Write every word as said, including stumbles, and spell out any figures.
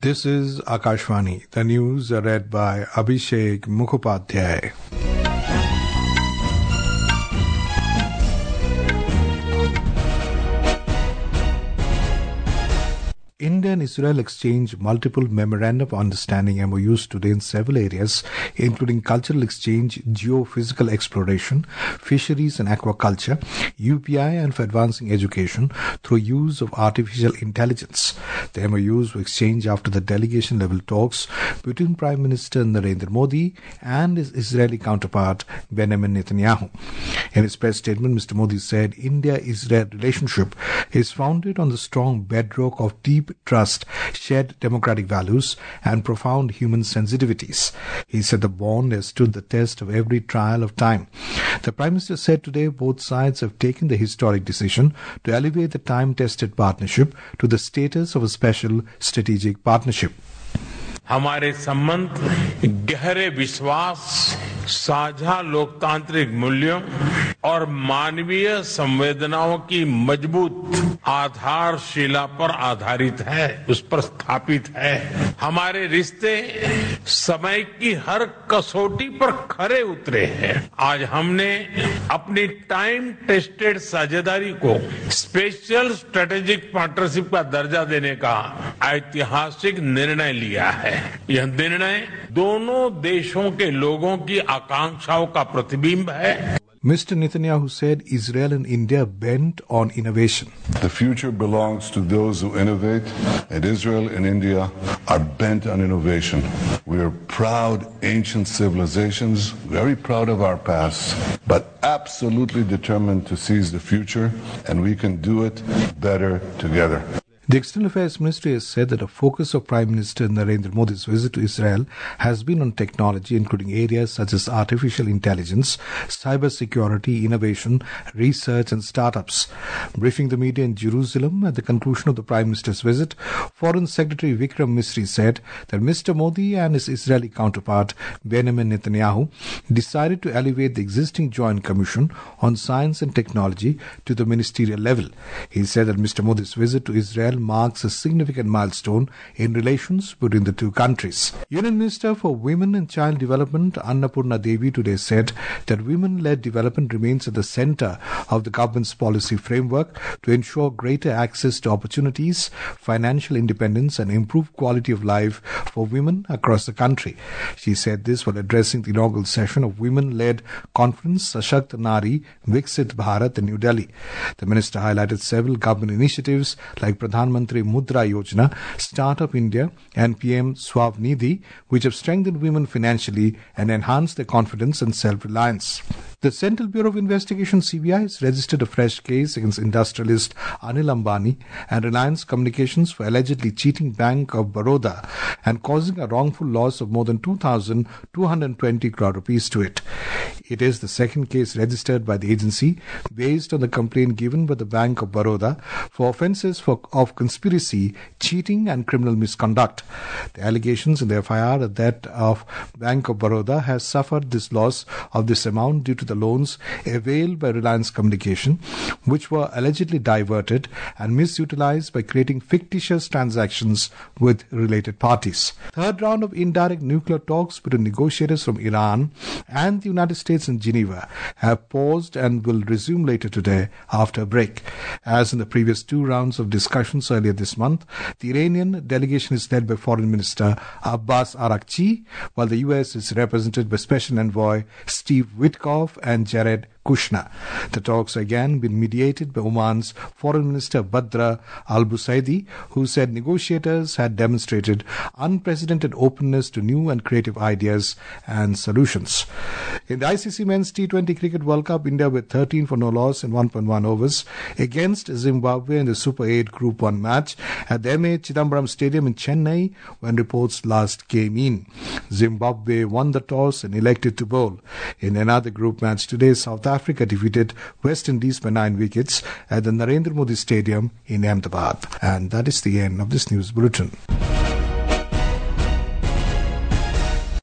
This is Akashvani. The news are read by Abhishek Mukhopadhyay. India and Israel exchanged multiple memorandum of understanding M O Us today in several areas, including cultural exchange, geophysical exploration, fisheries and aquaculture, U P I, and for advancing education through use of artificial intelligence. The M O Us were exchanged after the delegation-level talks between Prime Minister Narendra Modi and his Israeli counterpart Benjamin Netanyahu. In his press statement, Mister Modi said India-Israel relationship is founded on the strong bedrock of deep trust, shared democratic values, and profound human sensitivities. He said the bond has stood the test of every trial of time. The Prime Minister said today both sides have taken the historic decision to elevate the time-tested partnership to the status of a special strategic partnership. हमारे संबंध गहरे विश्वास, साझा लोकतांत्रिक मूल्यों और मानवीय संवेदनाओं की मजबूत आधारशिला पर आधारित है, उस पर स्थापित है। हमारे रिश्ते समय की हर कसौटी पर खरे उतरे हैं। आज हमने अपनी टाइम टेस्टेड साझेदारी को स्पेशल स्ट्रेटेजिक पार्टनरशिप का दर्जा देने का ऐतिहासिक निर्णय लिया है। यह निर्णय दोनों देशों के लोगों की आकांक्षाओं का प्रतिबिंब है। Mister Netanyahu said Israel and India bent on innovation. The future belongs to those who innovate, and Israel and India are bent on innovation. We are proud ancient civilizations, very proud of our past, but absolutely determined to seize the future, and we can do it better together. The External Affairs Ministry has said that a focus of Prime Minister Narendra Modi's visit to Israel has been on technology, including areas such as artificial intelligence, cyber security, innovation, research and startups. Briefing the media in Jerusalem at the conclusion of the Prime Minister's visit, Foreign Secretary Vikram Misri said that Mister Modi and his Israeli counterpart Benjamin Netanyahu decided to elevate the existing Joint Commission on Science and Technology to the ministerial level. He said that Mister Modi's visit to Israel marks a significant milestone in relations between the two countries. Union Minister for Women and Child Development Annapurna Devi today said that women-led development remains at the center of the government's policy framework to ensure greater access to opportunities, financial independence and improved quality of life for women across the country. She said this while addressing the inaugural session of women-led conference Sashakt Nari Viksit Bharat in New Delhi. The minister highlighted several government initiatives like Pradhan Mantri Mudra Yojana, Startup India and P M Swavnidhi, which have strengthened women financially and enhanced their confidence and self-reliance. The Central Bureau of Investigation C B I has registered a fresh case against industrialist Anil Ambani and Reliance Communications for allegedly cheating Bank of Baroda and causing a wrongful loss of more than two thousand two hundred twenty crore rupees to it. It is the second case registered by the agency based on the complaint given by the Bank of Baroda for offences for, of conspiracy, cheating and criminal misconduct. The allegations in the F I R are that of Bank of Baroda has suffered this loss of this amount due to the loans availed by Reliance Communication, which were allegedly diverted and misutilized by creating fictitious transactions with related parties. Third round of indirect nuclear talks between negotiators from Iran and the United States in Geneva have paused and will resume later today after a break. As in the previous two rounds of discussions earlier this month, the Iranian delegation is led by Foreign Minister Abbas Araghchi, while the U S is represented by Special Envoy Steve Witkoff and Jared Kushner. The talks again been mediated by Oman's Foreign Minister Badr al-Busaidi, who said negotiators had demonstrated unprecedented openness to new and creative ideas and solutions. In the I C C Men's T twenty Cricket World Cup, India with thirteen for no loss in one point one overs against Zimbabwe in the Super eight Group one match at the M A Chidambaram Stadium in Chennai when reports last came in. Zimbabwe won the toss and elected to bowl. In another group match today, South Africa defeated West Indies by nine wickets at the Narendra Modi Stadium in Ahmedabad. And that is the end of this news bulletin.